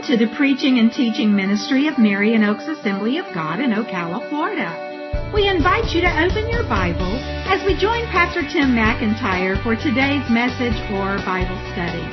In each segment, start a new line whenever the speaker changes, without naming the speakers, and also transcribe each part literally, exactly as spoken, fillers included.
Welcome to the preaching and teaching ministry of Marion Oaks Assembly of God in Ocala, Florida. We invite you to open your Bible as we join Pastor Tim McIntyre for today's message or Bible study.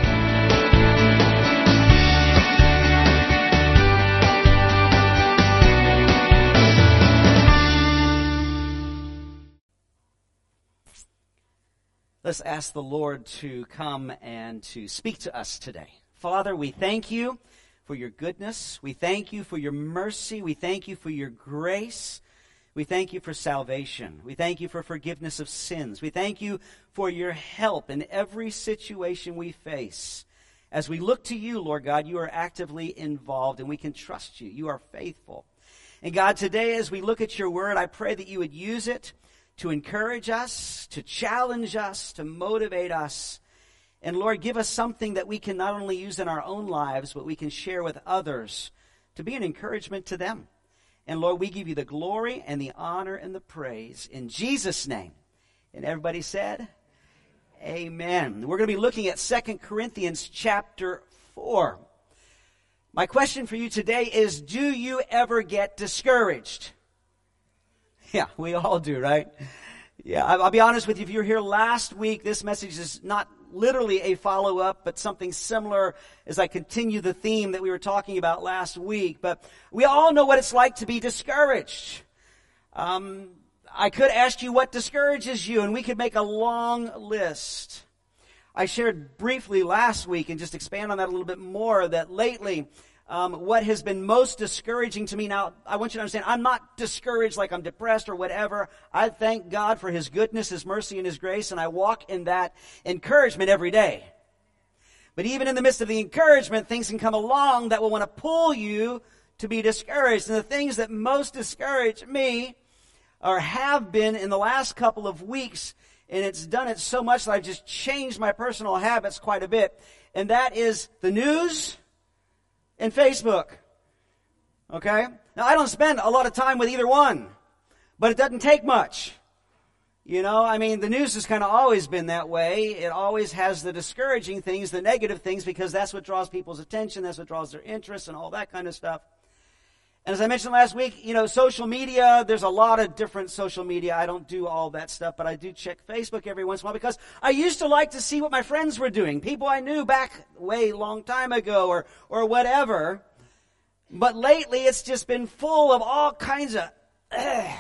Let's ask the Lord to come and to speak to us today. Father, we thank you for your goodness. We thank you for your mercy. We thank you for your grace. We thank you for salvation. We thank you for forgiveness of sins. We thank you for your help in every situation we face. As we look to you, Lord God, you are actively involved and we can trust you. You are faithful. And God, today as we look at your word, I pray that you would use it to encourage us, to challenge us, to motivate us. And Lord, give us something that we can not only use in our own lives, but we can share with others to be an encouragement to them. And Lord, we give you the glory and the honor and the praise in Jesus' name. And everybody said, amen. We're going to be looking at Second Corinthians chapter four. My question for you today is, do you ever get discouraged? Yeah, we all do, right? Yeah, I'll be honest with you. If you were here last week, this message is not literally a follow-up, but something similar as I continue the theme that we were talking about last week. But we all know what it's like to be discouraged. Um, I could ask you what discourages you, and we could make a long list. I shared briefly last week, and just expand on that a little bit more, that lately, Um, what has been most discouraging to me now, I want you to understand, I'm not discouraged like I'm depressed or whatever. I thank God for His goodness, His mercy, and His grace, and I walk in that encouragement every day. But even in the midst of the encouragement, things can come along that will want to pull you to be discouraged. And the things that most discourage me, or have been in the last couple of weeks, and it's done it so much that I've just changed my personal habits quite a bit, and that is the news and Facebook. Okay? Now, I don't spend a lot of time with either one, but it doesn't take much. You know, I mean, the news has kind of always been that way. It always has the discouraging things, the negative things, because that's what draws people's attention, that's what draws their interest, and all that kind of stuff. And as I mentioned last week, you know, social media, there's a lot of different social media. I don't do all that stuff, but I do check Facebook every once in a while because I used to like to see what my friends were doing, people I knew back way long time ago or or whatever. But lately, it's just been full of all kinds of, ugh,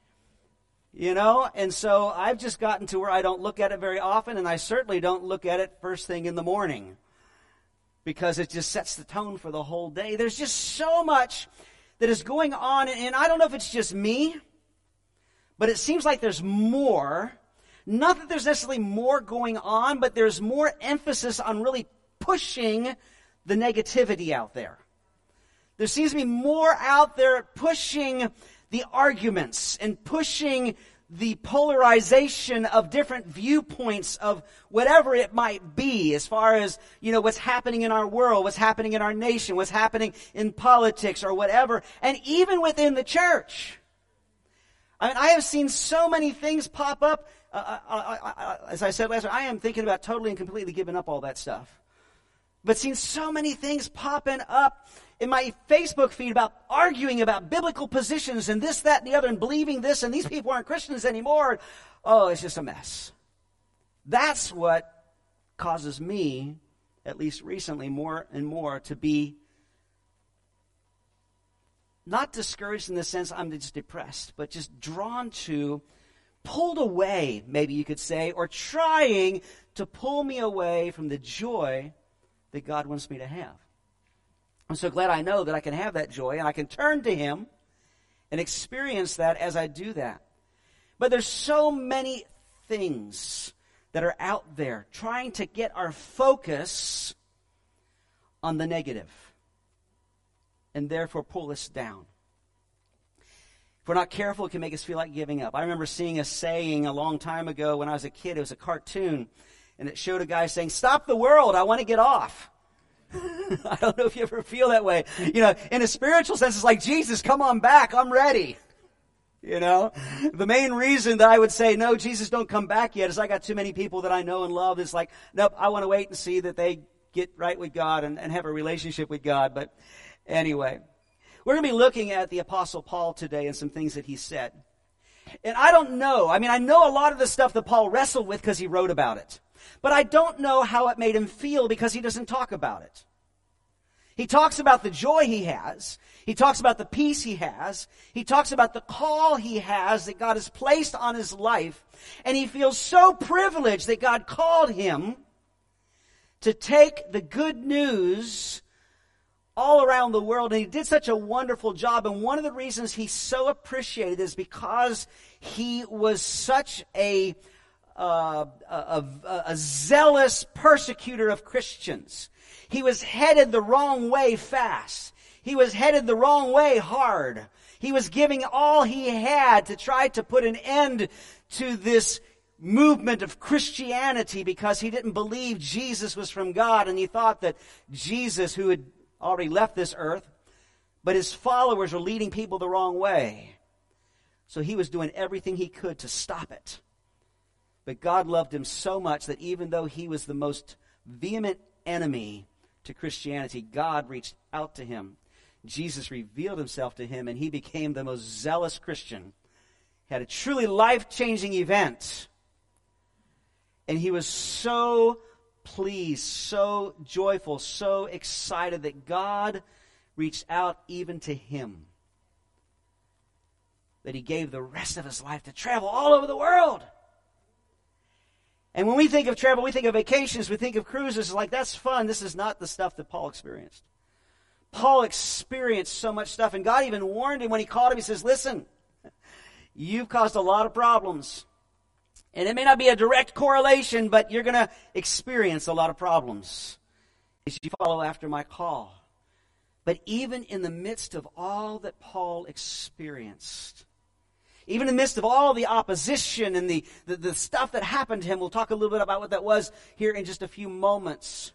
you know, and so I've just gotten to where I don't look at it very often, and I certainly don't look at it first thing in the morning because it just sets the tone for the whole day. There's just so much that is going on, and I don't know if it's just me, but it seems like there's more. Not that there's necessarily more going on, but there's more emphasis on really pushing the negativity out there. There seems to be more out there pushing the arguments and pushing the polarization of different viewpoints of whatever it might be, as far as, you know, what's happening in our world, what's happening in our nation, what's happening in politics or whatever, and even within the church. I mean, I have seen so many things pop up. Uh, I, I, I, as I said last week, I am thinking about totally and completely giving up all that stuff. But seen so many things popping up in my Facebook feed about arguing about biblical positions and this, that, and the other, and believing this, and these people aren't Christians anymore. Oh, it's just a mess. That's what causes me, at least recently, more and more to be not discouraged in the sense I'm just depressed, but just drawn to, pulled away, maybe you could say, or trying to pull me away from the joy that God wants me to have. I'm so glad I know that I can have that joy and I can turn to Him and experience that as I do that. But there's so many things that are out there trying to get our focus on the negative and therefore pull us down. If we're not careful, it can make us feel like giving up. I remember seeing a saying a long time ago when I was a kid. It was a cartoon, and it showed a guy saying, "Stop the world, I want to get off." I don't know if you ever feel that way. You know, in a spiritual sense, it's like, Jesus, come on back, I'm ready. You know, the main reason that I would say, no, Jesus, don't come back yet, is I got too many people that I know and love. It's like, nope, I want to wait and see that they get right with God and, and have a relationship with God. But anyway, we're going to be looking at the Apostle Paul today and some things that he said. And I don't know. I mean, I know a lot of the stuff that Paul wrestled with because he wrote about it. But I don't know how it made him feel because he doesn't talk about it. He talks about the joy he has. He talks about the peace he has. He talks about the call he has that God has placed on his life. And he feels so privileged that God called him to take the good news all around the world. And he did such a wonderful job. And one of the reasons he's so appreciated is because he was such a, uh, a, a, a zealous persecutor of Christians. He was headed the wrong way fast. He was headed the wrong way hard. He was giving all he had to try to put an end to this movement of Christianity because he didn't believe Jesus was from God, and he thought that Jesus, who had already left this earth, but his followers were leading people the wrong way. So he was doing everything he could to stop it. But God loved him so much that even though he was the most vehement enemy to Christianity, God reached out to him. Jesus revealed himself to him, and he became the most zealous Christian. He had a truly life-changing event. And he was so pleased, so joyful, so excited that God reached out even to him. That he gave the rest of his life to travel all over the world. And when we think of travel, we think of vacations, we think of cruises, like that's fun. This is not the stuff that Paul experienced. Paul experienced so much stuff, and God even warned him when he called him. He says, listen, you've caused a lot of problems. And it may not be a direct correlation, but you're going to experience a lot of problems as you follow after my call. But even in the midst of all that Paul experienced, even in the midst of all the opposition and the, the, the stuff that happened to him, we'll talk a little bit about what that was here in just a few moments,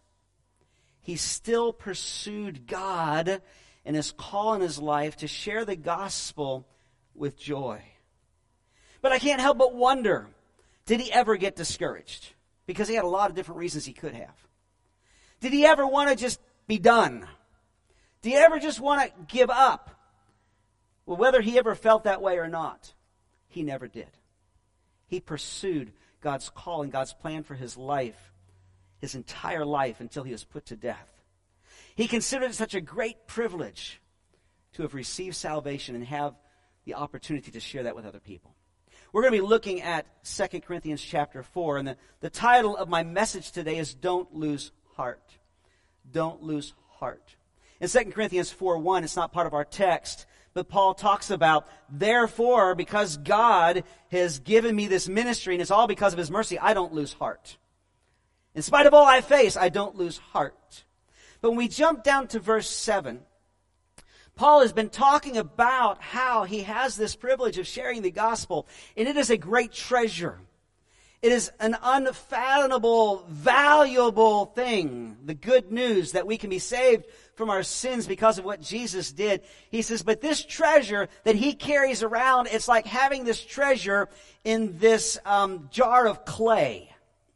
he still pursued God and his call in his life to share the gospel with joy. But I can't help but wonder, did he ever get discouraged? Because he had a lot of different reasons he could have. Did he ever want to just be done? Did he ever just want to give up? Well, whether he ever felt that way or not, he never did. He pursued God's call and God's plan for his life, his entire life, until he was put to death. He considered it such a great privilege to have received salvation and have the opportunity to share that with other people. We're going to be looking at Second Corinthians chapter four, and the, the title of my message today is Don't Lose Heart. Don't lose heart. In Second Corinthians four one, it's not part of our text, but Paul talks about, therefore, because God has given me this ministry, and it's all because of his mercy, I don't lose heart. In spite of all I face, I don't lose heart. But when we jump down to verse seven, Paul has been talking about how he has this privilege of sharing the gospel, and it is a great treasure. It is an unfathomable, valuable thing, the good news that we can be saved from our sins because of what Jesus did. He says, but this treasure that he carries around, it's like having this treasure in this um, jar of clay.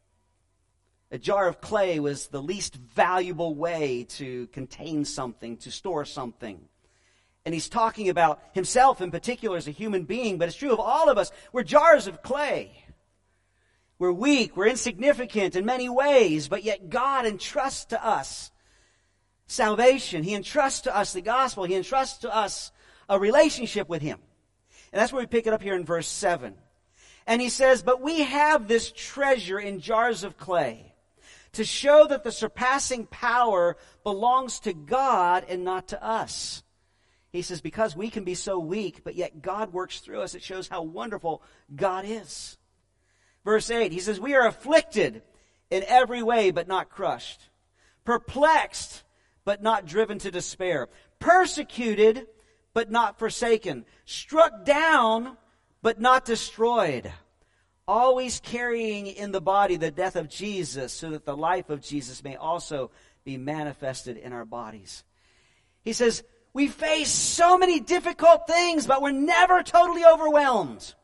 A jar of clay was the least valuable way to contain something, to store something. And he's talking about himself in particular as a human being, but it's true of all of us. We're jars of clay. We're weak, we're insignificant in many ways, but yet God entrusts to us salvation. He entrusts to us the gospel. He entrusts to us a relationship with him. And that's where we pick it up here in verse seven. And he says, but we have this treasure in jars of clay to show that the surpassing power belongs to God and not to us. He says, because we can be so weak, but yet God works through us, it shows how wonderful God is. Verse eight, he says, we are afflicted in every way, but not crushed. Perplexed, but not driven to despair. Persecuted, but not forsaken. Struck down, but not destroyed. Always carrying in the body the death of Jesus, so that the life of Jesus may also be manifested in our bodies. He says, we face so many difficult things, but we're never totally overwhelmed.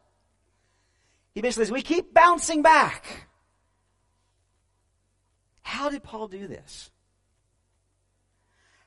He basically says, we keep bouncing back. How did Paul do this?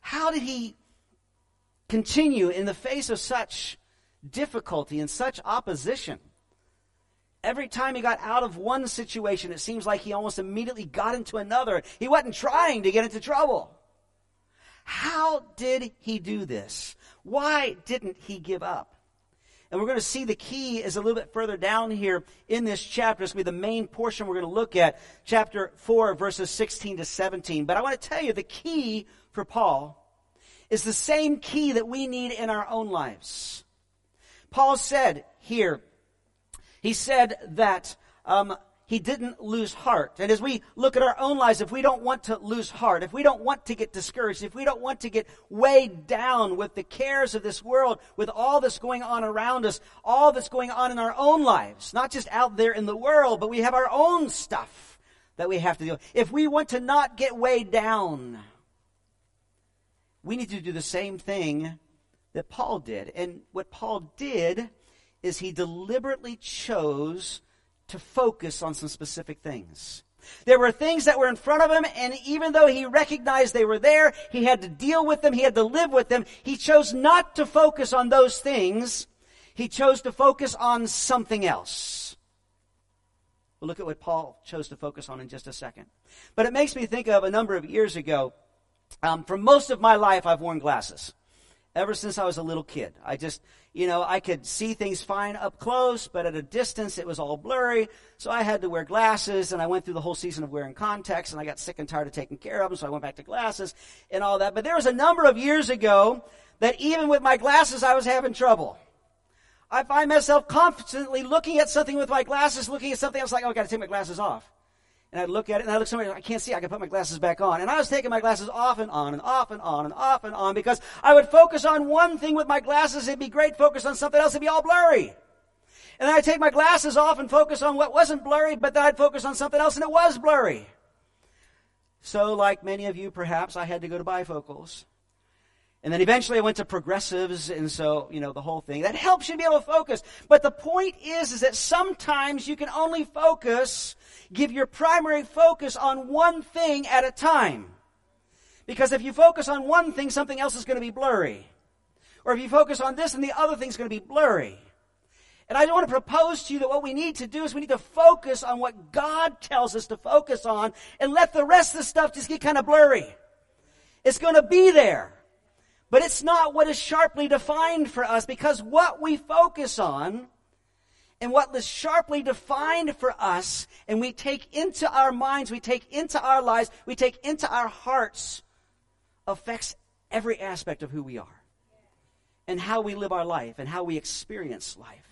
How did he continue in the face of such difficulty and such opposition? Every time he got out of one situation, it seems like he almost immediately got into another. He wasn't trying to get into trouble. How did he do this? Why didn't he give up? And we're going to see the key is a little bit further down here in this chapter. It's going to be the main portion we're going to look at, chapter four, verses sixteen to seventeen. But I want to tell you the key for Paul is the same key that we need in our own lives. Paul said here, he said that um, he didn't lose heart. And as we look at our own lives, if we don't want to lose heart, if we don't want to get discouraged, if we don't want to get weighed down with the cares of this world, with all that's going on around us, all that's going on in our own lives, not just out there in the world, but we have our own stuff that we have to deal with. If we want to not get weighed down, we need to do the same thing that Paul did. And what Paul did is he deliberately chose to focus on some specific things. There were things that were in front of him, and even though he recognized they were there, he had to deal with them, he had to live with them, he chose not to focus on those things. He chose to focus on something else. We'll look at what Paul chose to focus on in just a second. But it makes me think of a number of years ago. Um, for most of my life, I've worn glasses. Ever since I was a little kid. I just, you know, I could see things fine up close, but at a distance it was all blurry. So I had to wear glasses, and I went through the whole season of wearing contacts, and I got sick and tired of taking care of them, so I went back to glasses and all that. But there was a number of years ago that even with my glasses I was having trouble. I find myself constantly looking at something with my glasses, looking at something else like, oh, I've got to take my glasses off. And I'd look at it, and I'd look somewhere, I can't see, I can put my glasses back on. And I was taking my glasses off and on and off and on and off and on because I would focus on one thing with my glasses, it'd be great, focus on something else, it'd be all blurry. And then I'd take my glasses off and focus on what wasn't blurry, but then I'd focus on something else and it was blurry. So like many of you, perhaps, I had to go to bifocals. And then eventually I went to progressives, and so, you know, the whole thing. That helps you be able to focus. But the point is, is that sometimes you can only focus, give your primary focus on one thing at a time. Because if you focus on one thing, something else is going to be blurry. Or if you focus on this, and the other thing's going to be blurry. And I want to propose to you that what we need to do is we need to focus on what God tells us to focus on, and let the rest of the stuff just get kind of blurry. It's going to be there. But it's not what is sharply defined for us, because what we focus on and what is sharply defined for us and we take into our minds, we take into our lives, we take into our hearts affects every aspect of who we are and how we live our life and how we experience life.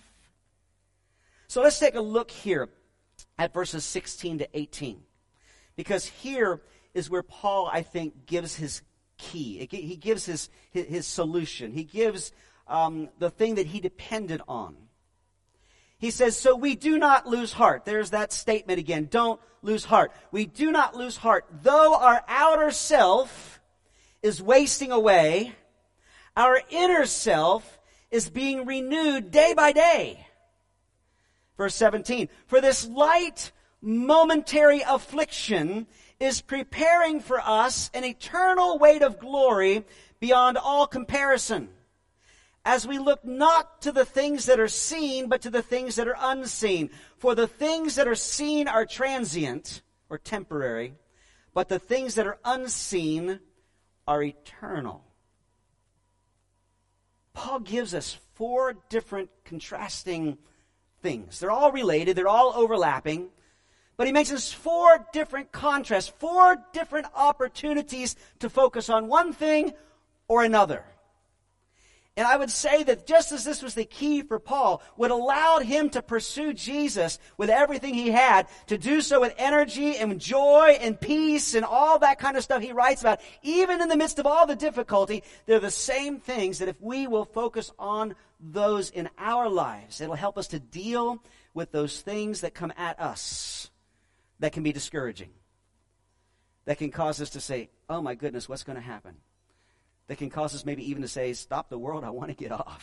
So let's take a look here at verses sixteen to eighteen, because here is where Paul, I think, gives his key. He gives his, his, his solution. He gives um, the thing that he depended on. He says, so we do not lose heart. There's that statement again. Don't lose heart. We do not lose heart. Though our outer self is wasting away, our inner self is being renewed day by day. Verse seventeen, for this light momentary affliction is preparing for us an eternal weight of glory beyond all comparison, as we look not to the things that are seen, but to the things that are unseen. For the things that are seen are transient or temporary, but the things that are unseen are eternal. Paul gives us four different contrasting things. They're all related, they're all overlapping. But he mentions four different contrasts, four different opportunities to focus on one thing or another. And I would say that just as this was the key for Paul, what allowed him to pursue Jesus with everything he had, to do so with energy and joy and peace and all that kind of stuff he writes about, even in the midst of all the difficulty, they're the same things that if we will focus on those in our lives, it'll help us to deal with those things that come at us. That can be discouraging. That can cause us to say, oh my goodness, what's going to happen? That can cause us maybe even to say, stop the world, I want to get off.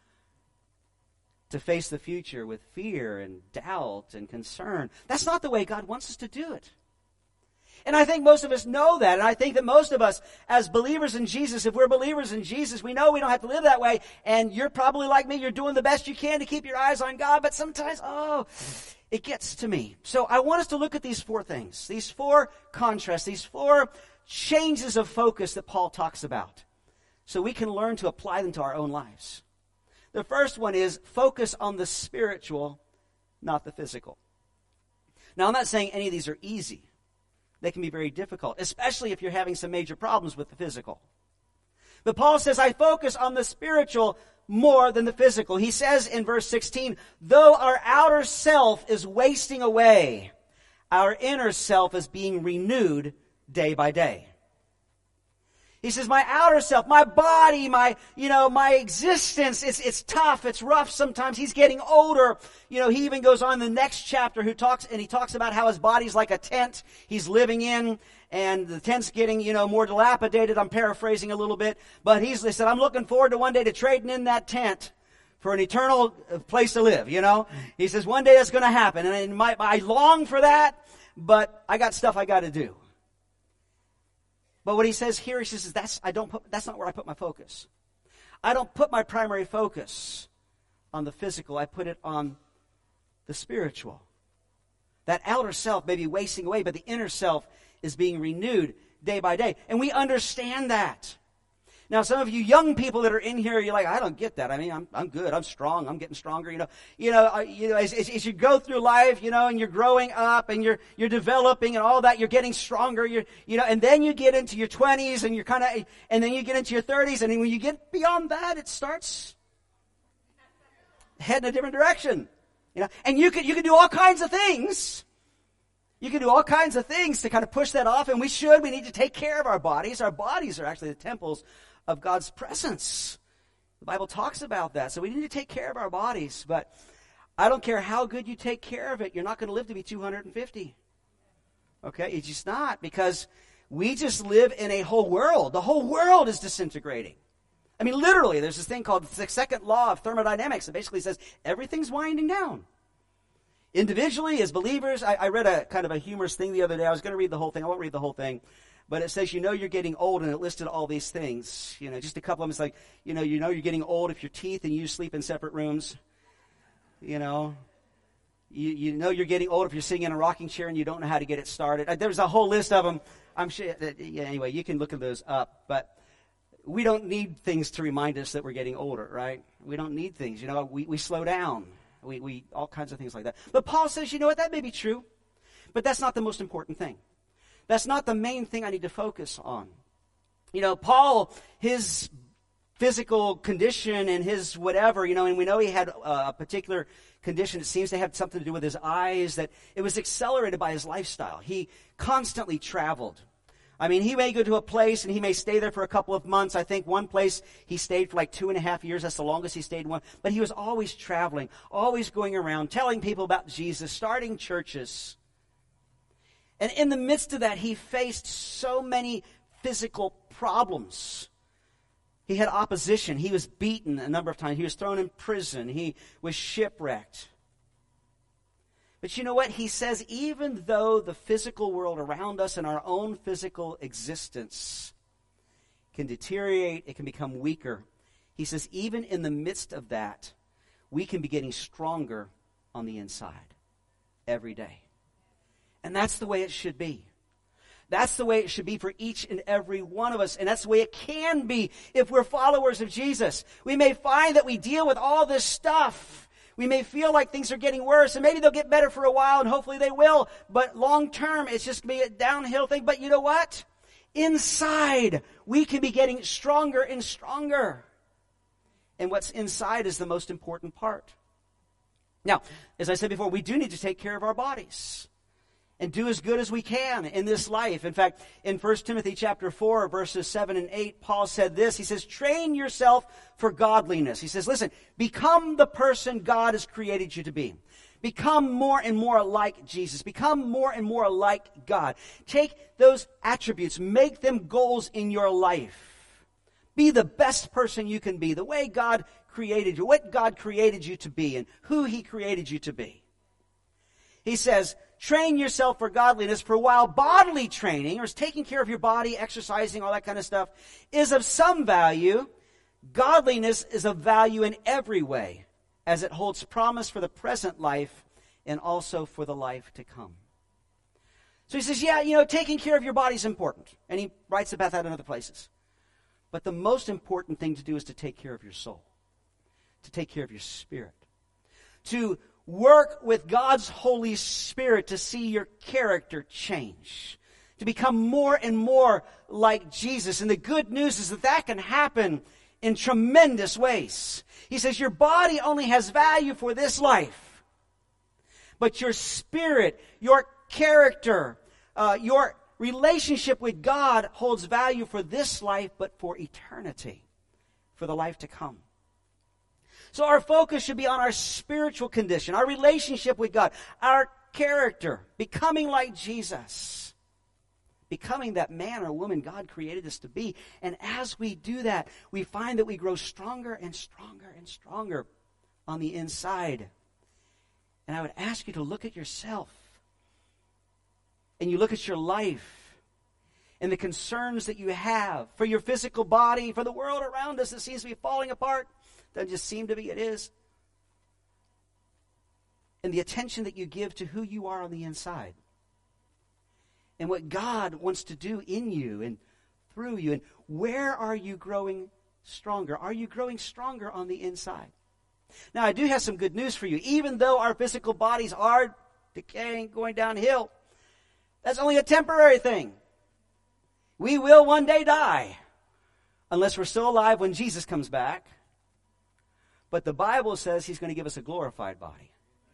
To face the future with fear and doubt and concern. That's not the way God wants us to do it. And I think most of us know that. And I think that most of us, as believers in Jesus, if we're believers in Jesus, we know we don't have to live that way. And you're probably like me. You're doing the best you can to keep your eyes on God. But sometimes, oh, it gets to me. So I want us to look at these four things, these four contrasts, these four changes of focus that Paul talks about, so we can learn to apply them to our own lives. The first one is focus on the spiritual, not the physical. Now, I'm not saying any of these are easy. They can be very difficult, especially if you're having some major problems with the physical. But Paul says, I focus on the spiritual more than the physical. He says in verse sixteen, though our outer self is wasting away, our inner self is being renewed day by day. He says, my outer self, my body, my, you know, my existence, it's, it's tough, it's rough sometimes. He's getting older. You know, he even goes on in the next chapter who talks, and he talks about how his body's like a tent he's living in, and the tent's getting, you know, more dilapidated. I'm paraphrasing a little bit. But he's, he said, I'm looking forward to one day to trading in that tent for an eternal place to live, you know. He says, one day that's going to happen. And it might, I long for that, but I got stuff I got to do. But what he says here, he says, that's, I don't put, that's not where I put my focus. I don't put my primary focus on the physical. I put it on the spiritual. That outer self may be wasting away, but the inner self is being renewed day by day. And we understand that. Now, some of you young people that are in here, you're like, I don't get that. I mean, I'm I'm good. I'm strong. I'm getting stronger. You know, you know, uh, you know. As, as, as you go through life, you know, and you're growing up, and you're you're developing, and all that, you're getting stronger. You're, you know, and then you get into your twenties, and you're kind of, and then you get into your thirties, and then when you get beyond that, it starts heading a different direction. You know, and you can you can do all kinds of things. You can do all kinds of things to kind of push that off, and we should. We need to take care of our bodies. Our bodies are actually the temples of God's presence. The Bible talks about that. So we need to take care of our bodies. But I don't care how good you take care of it, you're not going to live to be two hundred fifty. Okay? It's just not, because we just live in a whole world. The whole world is disintegrating. I mean, literally, there's this thing called the second law of thermodynamics that basically says everything's winding down. Individually, as believers, I, I read a kind of a humorous thing the other day. I was going to read the whole thing. I won't read the whole thing. But it says, you know, you're getting old, and it listed all these things. You know, just a couple of them. It's like, you know, you know you're getting old if your teeth and you sleep in separate rooms. You know, you you know you're getting old if you're sitting in a rocking chair and you don't know how to get it started. Uh, there's a whole list of them. I'm sure. That, yeah, anyway, you can look at those up. But we don't need things to remind us that we're getting older, right? We don't need things. You know, we, we slow down. We we all kinds of things like that. But Paul says, you know what, that may be true, but that's not the most important thing. That's not the main thing I need to focus on. You know, Paul, his physical condition and his whatever, you know, and we know he had a particular condition. It seems to have something to do with his eyes, that it was accelerated by his lifestyle. He constantly traveled. I mean, he may go to a place and he may stay there for a couple of months. I think one place he stayed for like two and a half years. That's the longest he stayed in one. But he was always traveling, always going around, telling people about Jesus, starting churches. And in the midst of that, he faced so many physical problems. He had opposition. He was beaten a number of times. He was thrown in prison. He was shipwrecked. But you know what? He says, even though the physical world around us and our own physical existence can deteriorate, it can become weaker, he says, even in the midst of that, we can be getting stronger on the inside every day. And that's the way it should be. That's the way it should be for each and every one of us. And that's the way it can be if we're followers of Jesus. We may find that we deal with all this stuff. We may feel like things are getting worse, and maybe they'll get better for a while, and hopefully they will. But long term, it's just going to be a downhill thing. But you know what? Inside, we can be getting stronger and stronger. And what's inside is the most important part. Now, as I said before, we do need to take care of our bodies and do as good as we can in this life. In fact, in First Timothy chapter four, verses seven and eight, Paul said this. He says, train yourself for godliness. He says, listen, become the person God has created you to be. Become more and more like Jesus. Become more and more like God. Take those attributes, make them goals in your life. Be the best person you can be, the way God created you, what God created you to be, and who He created you to be. He says, train yourself for godliness, for while bodily training, or taking care of your body, exercising, all that kind of stuff, is of some value, godliness is of value in every way, as it holds promise for the present life and also for the life to come. So he says, yeah, you know, taking care of your body is important. And he writes about that in other places. But the most important thing to do is to take care of your soul, to take care of your spirit, to work with God's Holy Spirit to see your character change, to become more and more like Jesus. And the good news is that that can happen in tremendous ways. He says your body only has value for this life, but your spirit, your character, uh, your relationship with God holds value for this life, but for eternity, for the life to come. So our focus should be on our spiritual condition, our relationship with God, our character, becoming like Jesus, becoming that man or woman God created us to be. And as we do that, we find that we grow stronger and stronger and stronger on the inside. And I would ask you to look at yourself, and you look at your life and the concerns that you have for your physical body, for the world around us that seems to be falling apart. Doesn't just seem to be, it is. And the attention that you give to who you are on the inside. And what God wants to do in you and through you. And where are you growing stronger? Are you growing stronger on the inside? Now, I do have some good news for you. Even though our physical bodies are decaying, going downhill, that's only a temporary thing. We will one day die, unless we're still alive when Jesus comes back. But the Bible says He's going to give us a glorified body.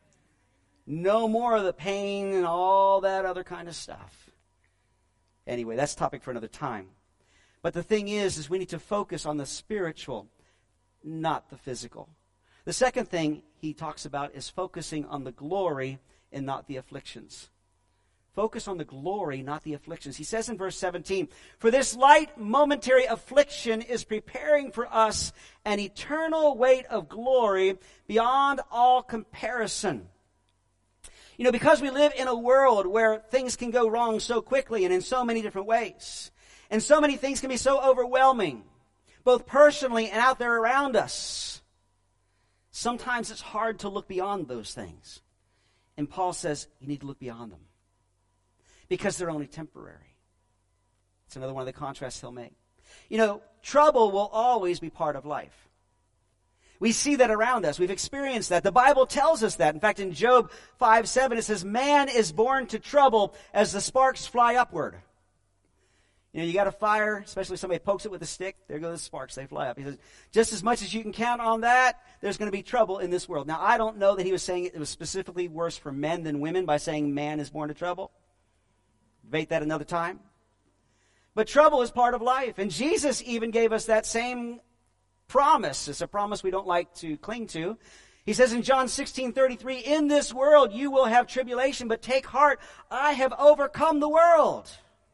No more of the pain and all that other kind of stuff. Anyway, that's a topic for another time. But the thing is, is we need to focus on the spiritual, not the physical. The second thing he talks about is focusing on the glory and not the afflictions. Focus on the glory, not the afflictions. He says in verse seventeen, "For this light momentary affliction is preparing for us an eternal weight of glory beyond all comparison." You know, because we live in a world where things can go wrong so quickly and in so many different ways, and so many things can be so overwhelming, both personally and out there around us, sometimes it's hard to look beyond those things. And Paul says you need to look beyond them, because they're only temporary. It's another one of the contrasts he'll make. You know, trouble will always be part of life. We see that around us. We've experienced that. The Bible tells us that. In fact, in Job five seven, it says, "Man is born to trouble as the sparks fly upward." You know, you got a fire, especially if somebody pokes it with a stick, there go the sparks, they fly up. He says, just as much as you can count on that, there's going to be trouble in this world. Now, I don't know that he was saying it was specifically worse for men than women by saying man is born to trouble. Debate that another time. But trouble is part of life. And Jesus even gave us that same promise. It's a promise we don't like to cling to. He says in John sixteen thirty-three, "In this world you will have tribulation, but take heart, I have overcome the world."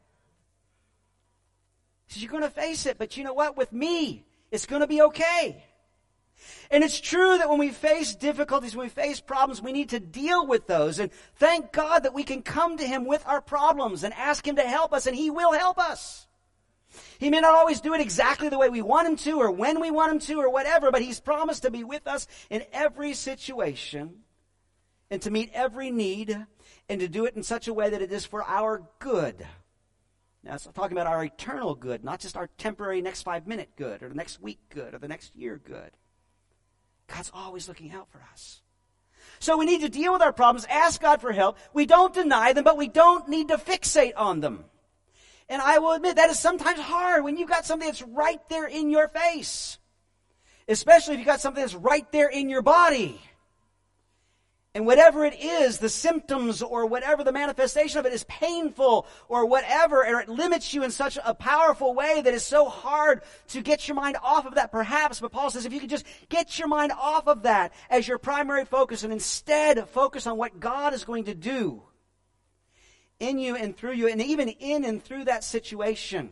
He says, you're going to face it, but you know what? With me, it's going to be okay. And it's true that when we face difficulties, when we face problems, we need to deal with those. And thank God that we can come to Him with our problems and ask Him to help us, and He will help us. He may not always do it exactly the way we want Him to, or when we want Him to, or whatever, but He's promised to be with us in every situation and to meet every need and to do it in such a way that it is for our good. Now, it's talking about our eternal good, not just our temporary next five-minute good, or the next week good, or the next year good. God's always looking out for us. So we need to deal with our problems, ask God for help. We don't deny them, but we don't need to fixate on them. And I will admit that is sometimes hard when you've got something that's right there in your face. Especially if you've got something that's right there in your body. And whatever it is, the symptoms or whatever the manifestation of it is painful or whatever, or it limits you in such a powerful way that it's so hard to get your mind off of that perhaps. But Paul says if you could just get your mind off of that as your primary focus and instead focus on what God is going to do in you and through you, and even in and through that situation.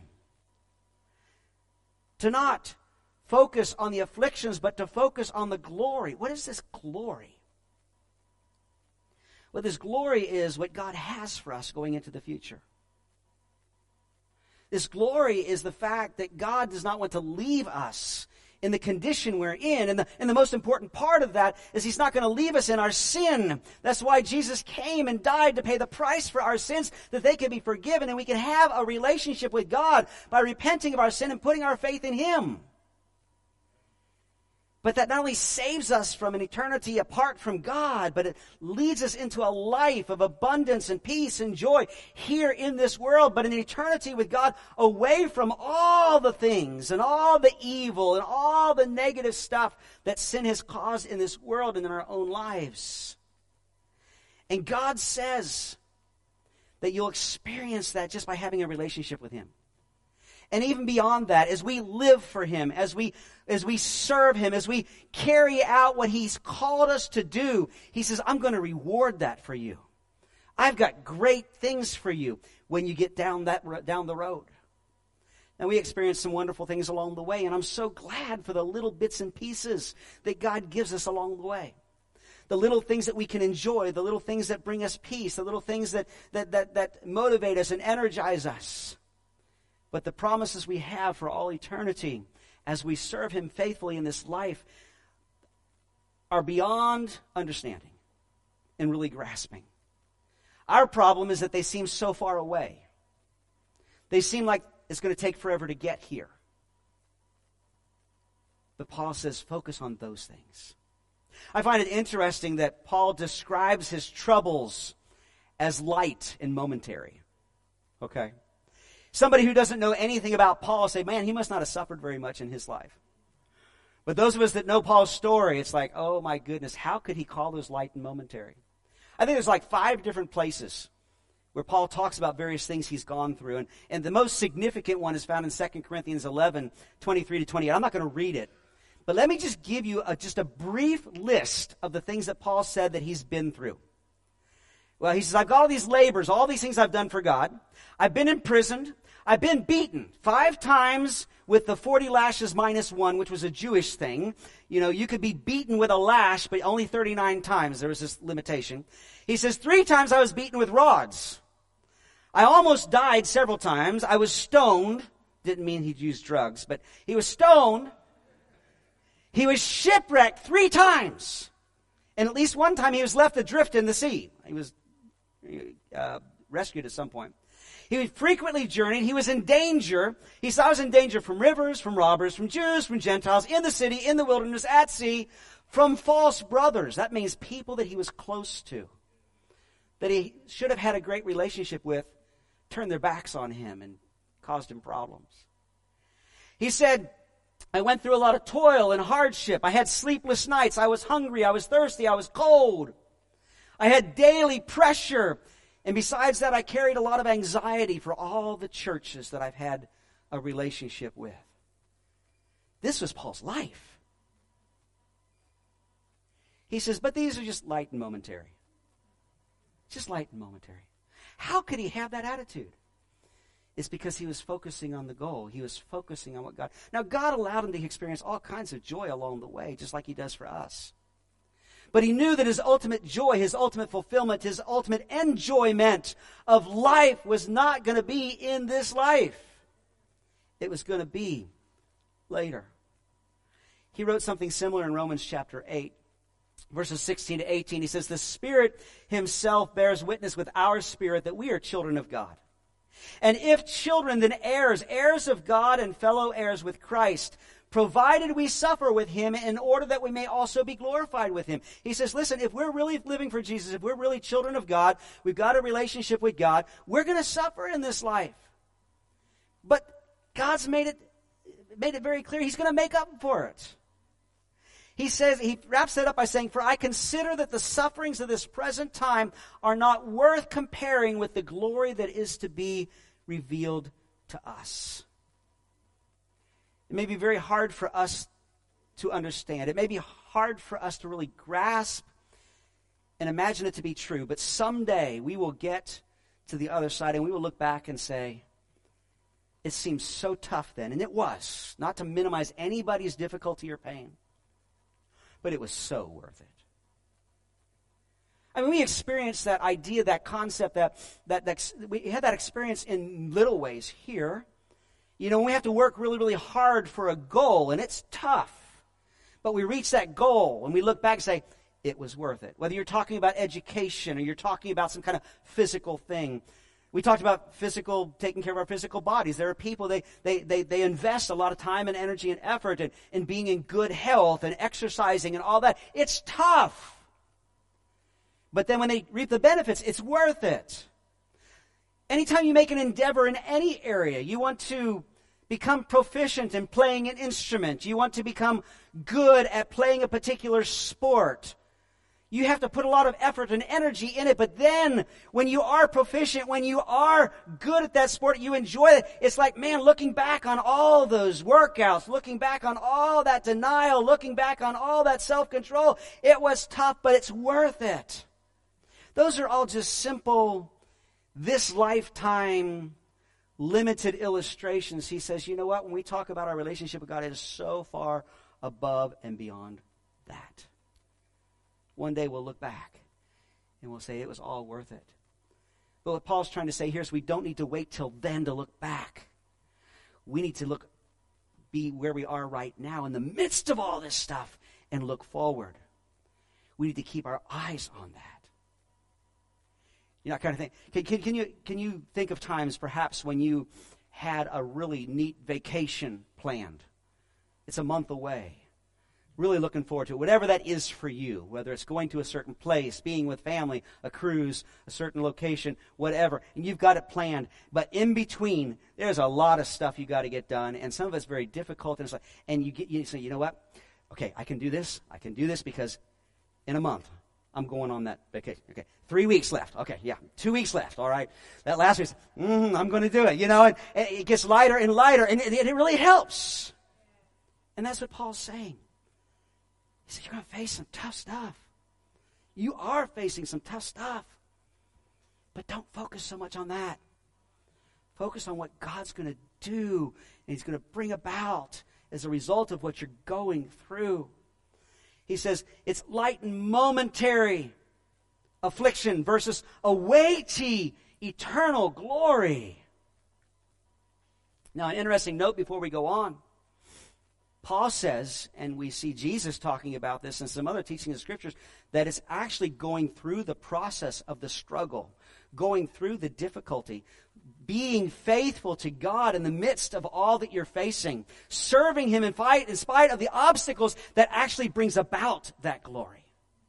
To not focus on the afflictions, but to focus on the glory. What is this glory? Well, this glory is what God has for us going into the future. This glory is the fact that God does not want to leave us in the condition we're in. And the, and the most important part of that is he's not going to leave us in our sin. That's why Jesus came and died to pay the price for our sins, that they can be forgiven and we can have a relationship with God by repenting of our sin and putting our faith in him. But that not only saves us from an eternity apart from God, but it leads us into a life of abundance and peace and joy here in this world, but an eternity with God away from all the things and all the evil and all the negative stuff that sin has caused in this world and in our own lives. And God says that you'll experience that just by having a relationship with him. And even beyond that, as we live for him, as we as we serve him, as we carry out what he's called us to do, he says, I'm going to reward that for you. I've got great things for you when you get down that down the road. Now, we experienced some wonderful things along the way, and I'm so glad for the little bits and pieces that God gives us along the way. The little things that we can enjoy, the little things that bring us peace, the little things that that that, that motivate us and energize us. But the promises we have for all eternity as we serve him faithfully in this life are beyond understanding and really grasping. Our problem is that they seem so far away. They seem like it's going to take forever to get here. But Paul says, focus on those things. I find it interesting that Paul describes his troubles as light and momentary. Okay? Somebody who doesn't know anything about Paul say, man, he must not have suffered very much in his life. But those of us that know Paul's story, it's like, oh my goodness, how could he call those light and momentary? I think there's like five different places where Paul talks about various things he's gone through. And, and the most significant one is found in Second Corinthians eleven, twenty-three to twenty-eight. I'm not going to read it. But let me just give you a, just a brief list of the things that Paul said that he's been through. Well, he says, I've got all these labors, all these things I've done for God. I've been imprisoned. I've been beaten five times with the forty lashes minus one, which was a Jewish thing. You know, you could be beaten with a lash, but only thirty-nine times. There was this limitation. He says, three times I was beaten with rods. I almost died several times. I was stoned. Didn't mean he'd used drugs, but he was stoned. He was shipwrecked three times. And at least one time he was left adrift in the sea. He was uh, rescued at some point. He frequently journeyed. He was in danger. He said, I was in danger from rivers, from robbers, from Jews, from Gentiles, in the city, in the wilderness, at sea, from false brothers. That means people that he was close to, that he should have had a great relationship with, turned their backs on him and caused him problems. He said, I went through a lot of toil and hardship. I had sleepless nights. I was hungry. I was thirsty. I was cold. I had daily pressure. And besides that, I carried a lot of anxiety for all the churches that I've had a relationship with. This was Paul's life. He says, but these are just light and momentary. Just light and momentary. How could he have that attitude? It's because he was focusing on the goal. He was focusing on what God... Now, God allowed him to experience all kinds of joy along the way, just like he does for us. But he knew that his ultimate joy, his ultimate fulfillment, his ultimate enjoyment of life was not going to be in this life. It was going to be later. He wrote something similar in Romans chapter eight, verses sixteen to eighteen. He says, the Spirit himself bears witness with our spirit that we are children of God. And if children, then heirs, heirs of God and fellow heirs with Christ, provided we suffer with him in order that we may also be glorified with him. He says, listen, if we're really living for Jesus, if we're really children of God, we've got a relationship with God, we're going to suffer in this life. But God's made it, made it very clear he's going to make up for it. He says, he wraps it up by saying, for I consider that the sufferings of this present time are not worth comparing with the glory that is to be revealed to us. It may be very hard for us to understand. It may be hard for us to really grasp and imagine it to be true. But someday we will get to the other side and we will look back and say, it seems so tough then. And it was. Not to minimize anybody's difficulty or pain. But it was so worth it. I mean, we experienced that idea, that concept, that, that, that we had that experience in little ways here. You know, we have to work really, really hard for a goal, and it's tough. But we reach that goal, and we look back and say, it was worth it. Whether you're talking about education or you're talking about some kind of physical thing. We talked about physical, taking care of our physical bodies. There are people, they they they, they invest a lot of time and energy and effort in, in being in good health and exercising and all that. It's tough. But then when they reap the benefits, it's worth it. Anytime you make an endeavor in any area, you want to become proficient in playing an instrument. You want to become good at playing a particular sport. You have to put a lot of effort and energy in it, but then when you are proficient, when you are good at that sport, you enjoy it. It's like, man, looking back on all those workouts, looking back on all that denial, looking back on all that self-control, it was tough, but it's worth it. Those are all just simple, this lifetime, limited illustrations. He says, you know what? When we talk about our relationship with God, it is so far above and beyond that. One day we'll look back and we'll say it was all worth it. But what Paul's trying to say here is we don't need to wait till then to look back. We need to look, be where we are right now in the midst of all this stuff and look forward. We need to keep our eyes on that. You know, that kind of thing. Can, can, can you can you think of times perhaps when you had a really neat vacation planned? It's a month away. Really looking forward to it, whatever that is for you, whether it's going to a certain place, being with family, a cruise, a certain location, whatever, and you've got it planned. But in between, there's a lot of stuff you got to get done, and some of it's very difficult. And it's like, and you get you say, you know what? Okay, I can do this. I can do this because in a month I'm going on that vacation. Okay, three weeks left. Okay, yeah, two weeks left. All right, that last week, mm, I'm going to do it. You know, and, and it gets lighter and lighter, and it, it really helps. And that's what Paul's saying. He said, you're going to face some tough stuff. You are facing some tough stuff. But don't focus so much on that. Focus on what God's going to do and He's going to bring about as a result of what you're going through. He says, it's light and momentary affliction versus a weighty, eternal glory. Now, an interesting note before we go on. Paul says, and we see Jesus talking about this and some other teaching in the Scriptures, that it's actually going through the process of the struggle, going through the difficulty, being faithful to God in the midst of all that you're facing, serving Him in fight in spite of the obstacles that actually brings about that glory.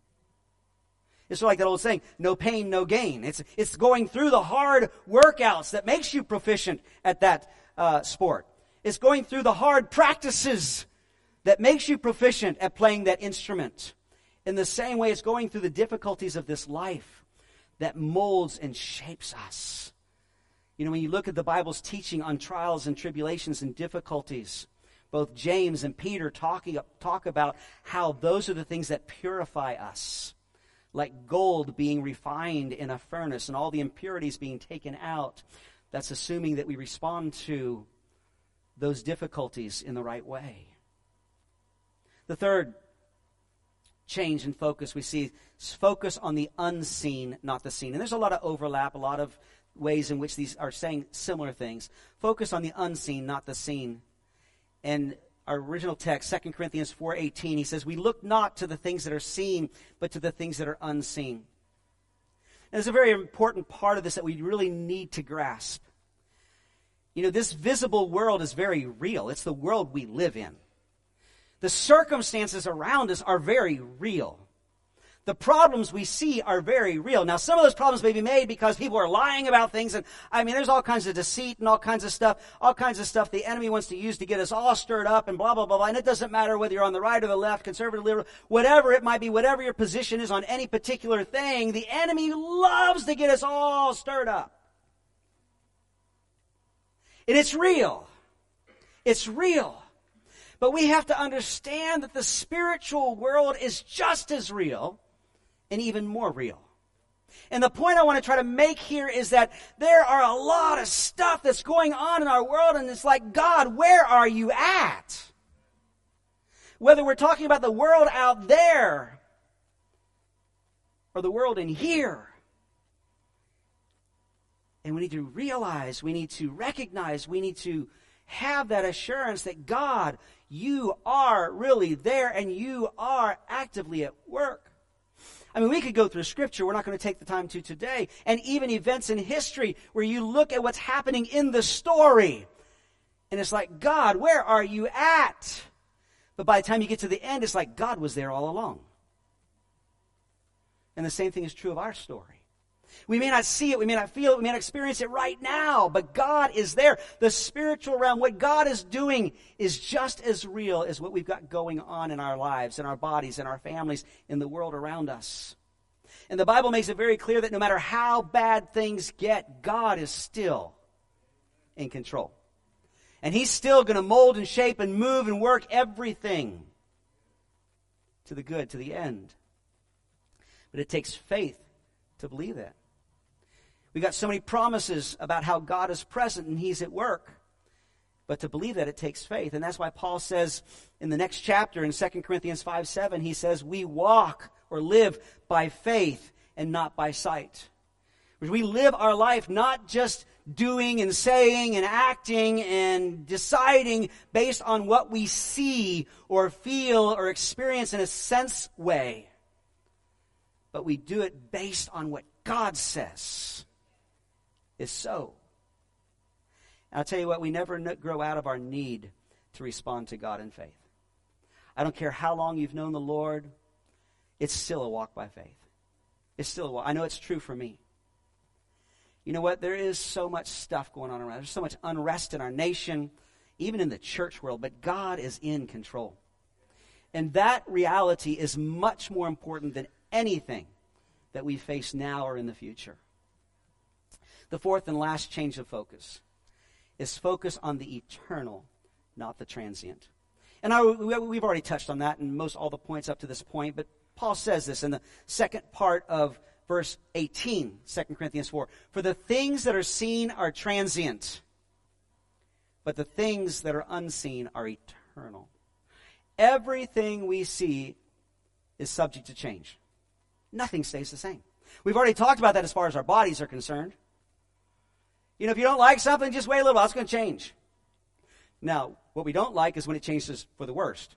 It's like that old saying, no pain, no gain. It's, it's going through the hard workouts that makes you proficient at that uh, sport. It's going through the hard practices that makes you proficient at playing that instrument. In the same way, it's going through the difficulties of this life that molds and shapes us. You know, when you look at the Bible's teaching on trials and tribulations and difficulties, both James and Peter talking, talk about how those are the things that purify us. Like gold being refined in a furnace and all the impurities being taken out. That's assuming that we respond to those difficulties in the right way. The third change in focus we see is focus on the unseen, not the seen. And there's a lot of overlap, a lot of ways in which these are saying similar things. Focus on the unseen, not the seen. And our original text, Second Corinthians four eighteen, he says, we look not to the things that are seen, but to the things that are unseen. And there's a very important part of this that we really need to grasp. You know, this visible world is very real. It's the world we live in. The circumstances around us are very real. The problems we see are very real. Now, some of those problems may be made because people are lying about things. And, I mean, there's all kinds of deceit and all kinds of stuff, all kinds of stuff the enemy wants to use to get us all stirred up and blah, blah, blah, blah. And it doesn't matter whether you're on the right or the left, conservative, liberal, whatever it might be, whatever your position is on any particular thing, the enemy loves to get us all stirred up. And it's real. It's real. But we have to understand that the spiritual world is just as real and even more real. And the point I want to try to make here is that there are a lot of stuff that's going on in our world, and it's like, God, where are you at? Whether we're talking about the world out there, or the world in here. And we need to realize, we need to recognize, we need to have that assurance that God, you are really there and you are actively at work. I mean, we could go through Scripture. We're not going to take the time to today. And even events in history where you look at what's happening in the story. And it's like, God, where are you at? But by the time you get to the end, it's like God was there all along. And the same thing is true of our story. We may not see it, we may not feel it, we may not experience it right now, but God is there. The spiritual realm, what God is doing is just as real as what we've got going on in our lives, in our bodies, in our families, in the world around us. And the Bible makes it very clear that no matter how bad things get, God is still in control. And He's still going to mold and shape and move and work everything to the good, to the end. But it takes faith to believe that. We got so many promises about how God is present and He's at work. But to believe that, it takes faith. And that's why Paul says in the next chapter, in Second Corinthians five seven, he says, we walk or live by faith and not by sight. We live our life not just doing and saying and acting and deciding based on what we see or feel or experience in a sense way. But we do it based on what God says is so. And I'll tell you what, we never grow out of our need to respond to God in faith. I don't care how long you've known the Lord, it's still a walk by faith. It's still a walk. I know it's true for me. You know what? There is so much stuff going on around. There's so much unrest in our nation, even in the church world, but God is in control. And that reality is much more important than anything that we face now or in the future. The fourth and last change of focus is focus on the eternal, not the transient. And I, we've already touched on that in most all the points up to this point, but Paul says this in the second part of verse eighteen, Second Corinthians four. For the things that are seen are transient, but the things that are unseen are eternal. Everything we see is subject to change. Nothing stays the same. We've already talked about that as far as our bodies are concerned. You know, if you don't like something, just wait a little while. It's going to change. Now, what we don't like is when it changes for the worst.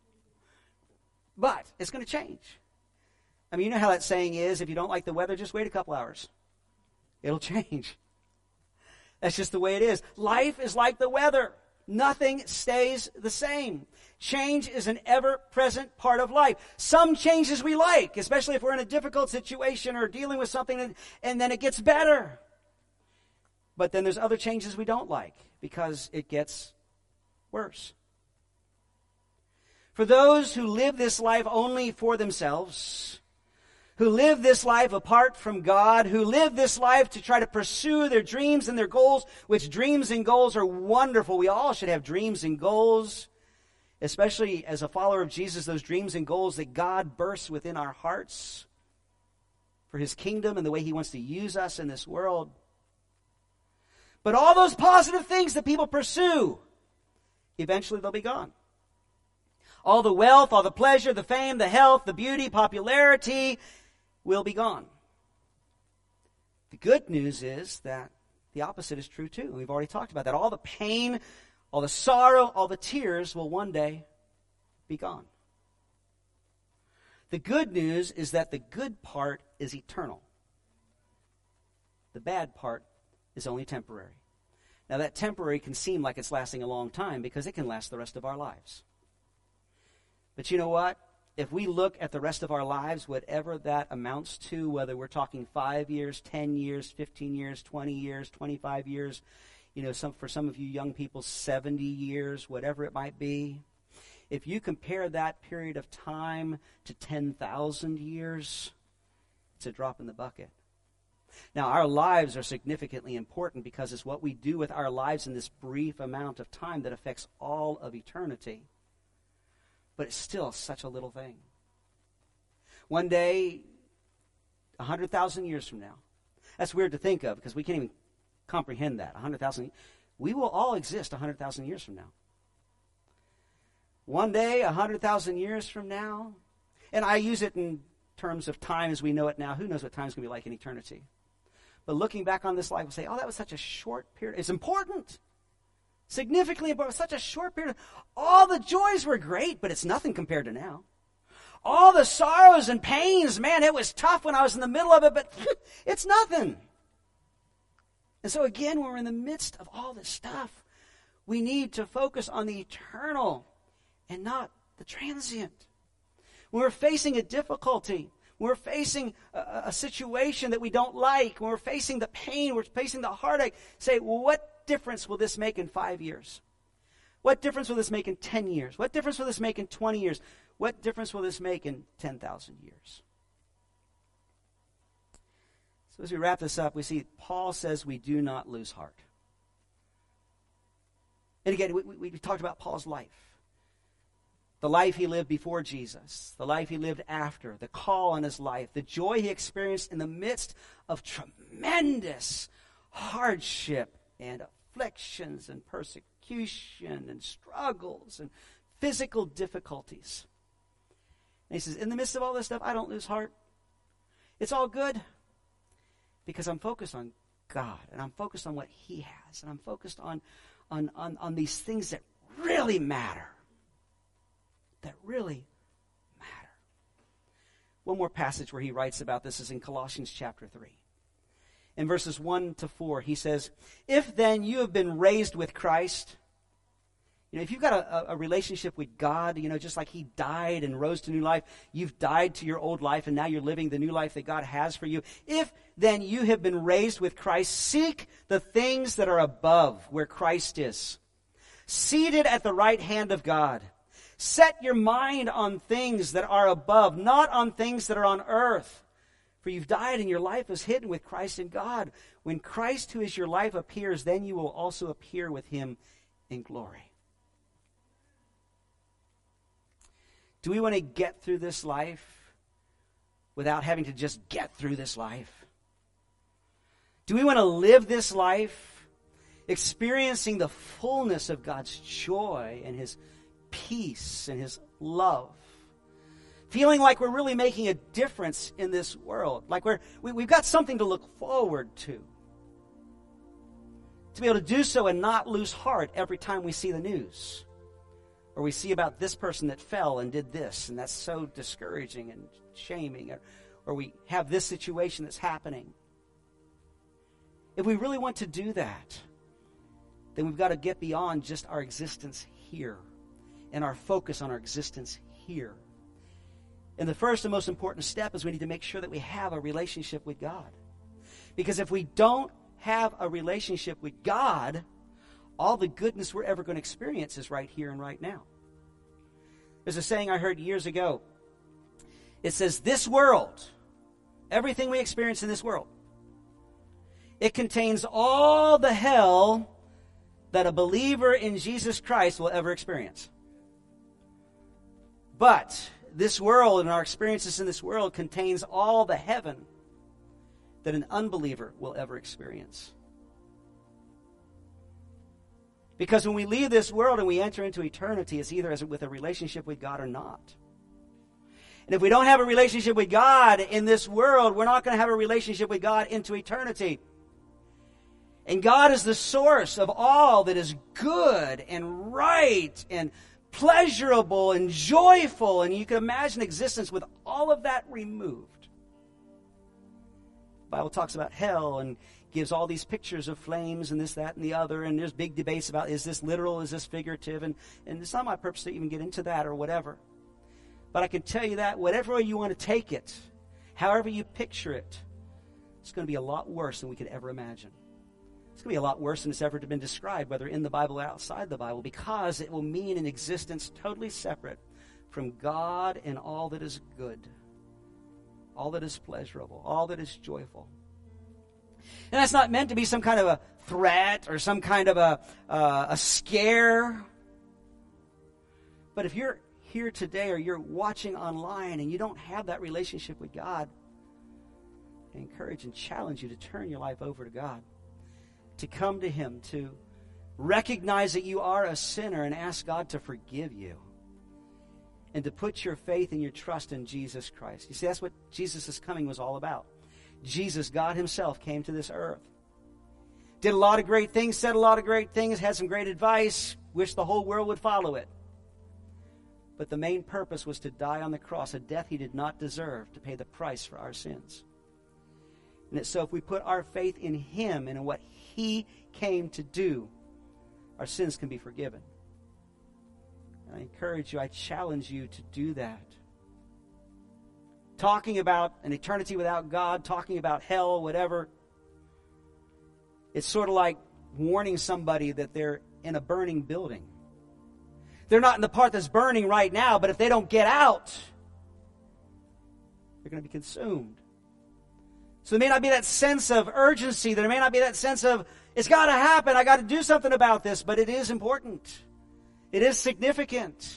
But it's going to change. I mean, you know how that saying is, if you don't like the weather, just wait a couple hours. It'll change. That's just the way it is. Life is like the weather. Nothing stays the same. Change is an ever-present part of life. Some changes we like, especially if we're in a difficult situation or dealing with something, and, and then it gets better. But then there's other changes we don't like because it gets worse. For those who live this life only for themselves, who live this life apart from God, who live this life to try to pursue their dreams and their goals, which dreams and goals are wonderful. We all should have dreams and goals, especially as a follower of Jesus, those dreams and goals that God bursts within our hearts for His kingdom and the way He wants to use us in this world. But all those positive things that people pursue, eventually they'll be gone. All the wealth, all the pleasure, the fame, the health, the beauty, popularity will be gone. The good news is that the opposite is true too. We've already talked about that. All the pain, all the sorrow, all the tears will one day be gone. The good news is that the good part is eternal. The bad part is only temporary. Now that temporary can seem like it's lasting a long time because it can last the rest of our lives. But you know what? If we look at the rest of our lives, whatever that amounts to, whether we're talking five years, ten years, fifteen years, twenty years, twenty-five years, you know, some for some of you young people, seventy years, whatever it might be. If you compare that period of time to ten thousand years, it's a drop in the bucket. Now, our lives are significantly important because it's what we do with our lives in this brief amount of time that affects all of eternity. But it's still such a little thing. One day, one hundred thousand years from now, that's weird to think of because we can't even comprehend that. one hundred thousand, we will all exist one hundred thousand years from now. One day, one hundred thousand years from now, and I use it in terms of time as we know it now. Who knows what time's going to be like in eternity? But looking back on this life, we'll say, oh, that was such a short period. It's important. Significantly important. Such a short period. All the joys were great, but it's nothing compared to now. All the sorrows and pains, man, it was tough when I was in the middle of it, but it's nothing. And so again, when we're in the midst of all this stuff, we need to focus on the eternal and not the transient. When we're facing a difficulty, when we're facing a, a situation that we don't like, when we're facing the pain, we're facing the heartache, say, well, what difference will this make in five years? What difference will this make in ten years? What difference will this make in twenty years? What difference will this make in ten thousand years? So as we wrap this up, we see Paul says we do not lose heart. And again, we, we, we talked about Paul's life. The life he lived before Jesus, the life he lived after, the call on his life, the joy he experienced in the midst of tremendous hardship and afflictions and persecution and struggles and physical difficulties. And he says, in the midst of all this stuff, I don't lose heart. It's all good because I'm focused on God and I'm focused on what he has and I'm focused on, on, on, on these things that really matter. That really matter. One more passage where he writes about this is in Colossians chapter three. In verses one to four, he says, if then you have been raised with Christ, you know, if you've got a, a relationship with God, you know, just like he died and rose to new life, you've died to your old life and now you're living the new life that God has for you. If then you have been raised with Christ, seek the things that are above where Christ is, seated at the right hand of God. Set your mind on things that are above, not on things that are on earth. For you've died and your life is hidden with Christ in God. When Christ, who is your life, appears, then you will also appear with him in glory. Do we want to get through this life without having to just get through this life? Do we want to live this life experiencing the fullness of God's joy and his peace and his love, feeling like we're really making a difference in this world, like we're we, we've got something to look forward to, to be able to do so and not lose heart every time we see the news or we see about this person that fell and did this and that's so discouraging and shaming, or, or we have this situation that's happening. If we really want to do that, then we've got to get beyond just our existence here and our focus on our existence here. And the first and most important step is we need to make sure that we have a relationship with God. Because if we don't have a relationship with God, all the goodness we're ever going to experience is right here and right now. There's a saying I heard years ago. It says, this world, everything we experience in this world, it contains all the hell that a believer in Jesus Christ will ever experience. But this world and our experiences in this world contains all the heaven that an unbeliever will ever experience. Because when we leave this world and we enter into eternity, it's either as with a relationship with God or not. And if we don't have a relationship with God in this world, we're not going to have a relationship with God into eternity. And God is the source of all that is good and right and pleasurable and joyful, and you can imagine existence with all of that removed. The Bible talks about hell and gives all these pictures of flames and this, that, and the other, and there's big debates about is this literal, is this figurative, and, and it's not my purpose to even get into that or whatever. But I can tell you that whatever way you want to take it, however you picture it, it's going to be a lot worse than we could ever imagine. It's going to be a lot worse than it's ever been described, whether in the Bible or outside the Bible, because it will mean an existence totally separate from God and all that is good, all that is pleasurable, all that is joyful. And that's not meant to be some kind of a threat or some kind of a, uh, a scare. But if you're here today or you're watching online and you don't have that relationship with God, I encourage and challenge you to turn your life over to God, to come to him, to recognize that you are a sinner and ask God to forgive you, and to put your faith and your trust in Jesus Christ. You see, that's what Jesus' coming was all about. Jesus, God himself, came to this earth. Did a lot of great things, said a lot of great things, had some great advice, wished the whole world would follow it. But the main purpose was to die on the cross, a death he did not deserve, to pay the price for our sins. And so if we put our faith in him and in what he came to do, our sins can be forgiven. And I encourage you, I challenge you to do that. Talking about an eternity without God, talking about hell, whatever, it's sort of like warning somebody that they're in a burning building. They're not in the part that's burning right now, but if they don't get out, they're going to be consumed. So there may not be that sense of urgency. There may not be that sense of, it's got to happen, I got to do something about this, but it is important. It is significant.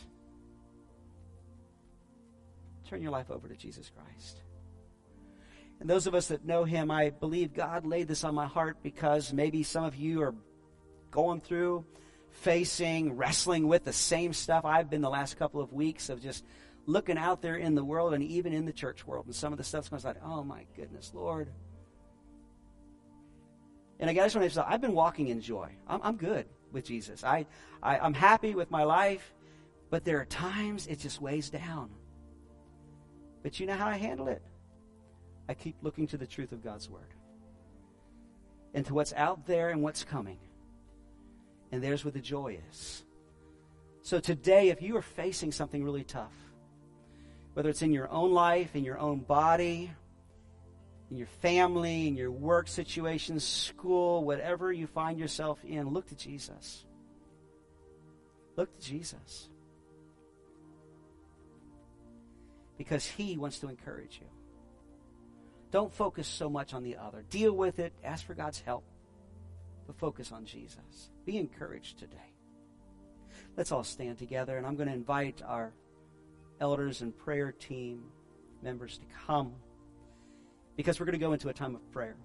Turn your life over to Jesus Christ. And those of us that know him, I believe God laid this on my heart because maybe some of you are going through, facing, wrestling with the same stuff I've been the last couple of weeks of just looking out there in the world and even in the church world. And some of the stuff's going like, oh my goodness, Lord. And I just want to say, I've been walking in joy. I'm, I'm good with Jesus. I, I, I'm happy with my life, but there are times it just weighs down. But you know how I handle it? I keep looking to the truth of God's Word and to what's out there and what's coming. And there's where the joy is. So today, if you are facing something really tough, whether it's in your own life, in your own body, in your family, in your work situations, school, whatever you find yourself in, look to Jesus. Look to Jesus. Because he wants to encourage you. Don't focus so much on the other. Deal with it. Ask for God's help. But focus on Jesus. Be encouraged today. Let's all stand together, and I'm going to invite our elders and prayer team members to come, because we're going to go into a time of prayer.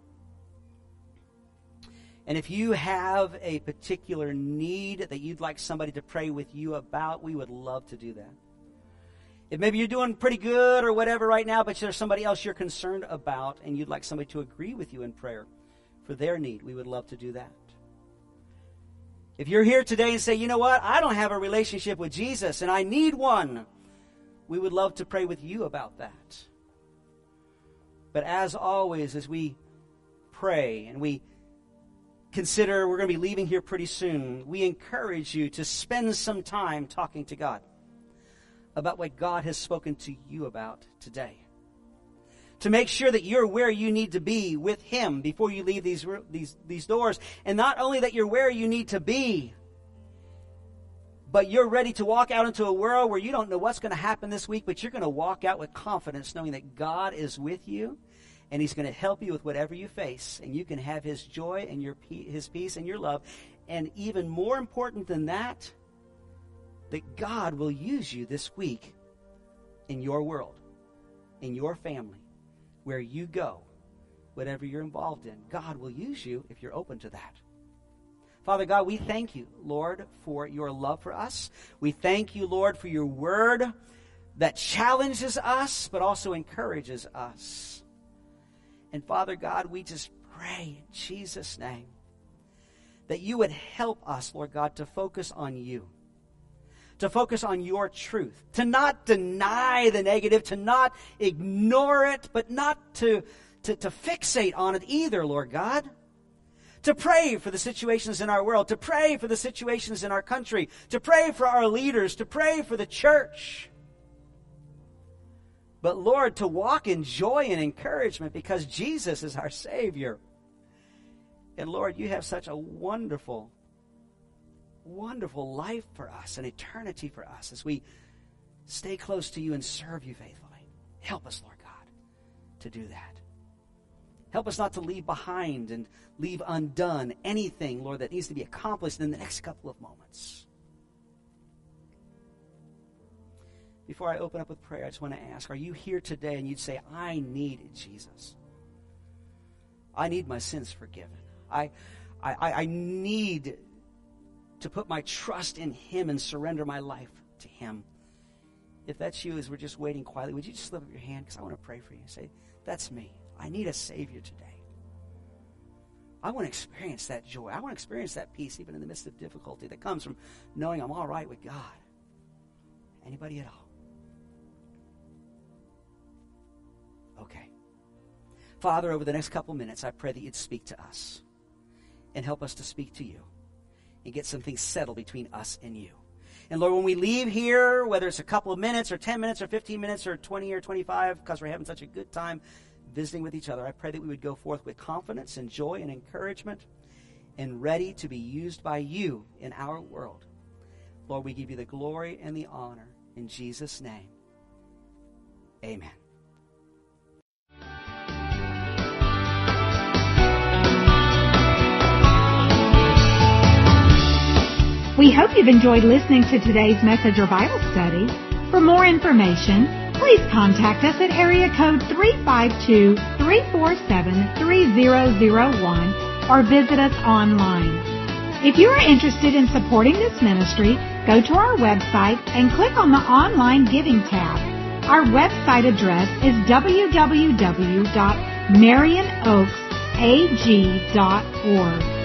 And if you have a particular need that you'd like somebody to pray with you about, we would love to do that. If maybe you're doing pretty good or whatever right now, but there's somebody else you're concerned about and you'd like somebody to agree with you in prayer for their need, we would love to do that. If you're here today and say, you know what, I don't have a relationship with Jesus and I need one, we would love to pray with you about that. But as always, as we pray and we consider we're going to be leaving here pretty soon, we encourage you to spend some time talking to God about what God has spoken to you about today. To make sure that you're where you need to be with him before you leave these, these, these doors. And not only that you're where you need to be, but you're ready to walk out into a world where you don't know what's going to happen this week, but you're going to walk out with confidence knowing that God is with you and he's going to help you with whatever you face. And you can have his joy and your his peace and your love. And even more important than that, that God will use you this week in your world, in your family, where you go, whatever you're involved in. God will use you if you're open to that. Father God, we thank you, Lord, for your love for us. We thank you, Lord, for your word that challenges us, but also encourages us. And Father God, we just pray in Jesus' name that you would help us, Lord God, to focus on you. To focus on your truth, to not deny the negative, to not ignore it, but not to, to, to fixate on it either, Lord God. To pray for the situations in our world, to pray for the situations in our country, to pray for our leaders, to pray for the church. But Lord, to walk in joy and encouragement because Jesus is our Savior. And Lord, you have such a wonderful wonderful life for us, an eternity for us as we stay close to you and serve you faithfully. Help us, Lord God, to do that. Help us not to leave behind and leave undone anything, Lord, that needs to be accomplished in the next couple of moments. Before I open up with prayer, I just want to ask, are you here today and you'd say, I need Jesus. I need my sins forgiven. I, I, I need to put my trust in him and surrender my life to him. if that's you, as we're just waiting quietly, would you just lift up your hand? Because I want to pray for you. Say, that's me. I need a Savior today. I want to experience that joy. I want to experience that peace even in the midst of difficulty that comes from knowing I'm all right with God. Anybody at all? Okay. Father, over the next couple minutes, I pray that you'd speak to us and help us to speak to you and get some things settled between us and you. And Lord, when we leave here, whether it's a couple of minutes or ten minutes or fifteen minutes or twenty or twenty-five, because we're having such a good time visiting with each other, I pray that we would go forth with confidence and joy and encouragement and ready to be used by you in our world. Lord, we give you the glory and the honor in Jesus' name. Amen.
We hope you've enjoyed listening to today's message or Bible study. For more information, please contact us at area code three five two, three four seven, three zero zero one or visit us online. If you are interested in supporting this ministry, go to our website and click on the Online Giving tab. Our website address is w w w dot marion oaks a g dot org.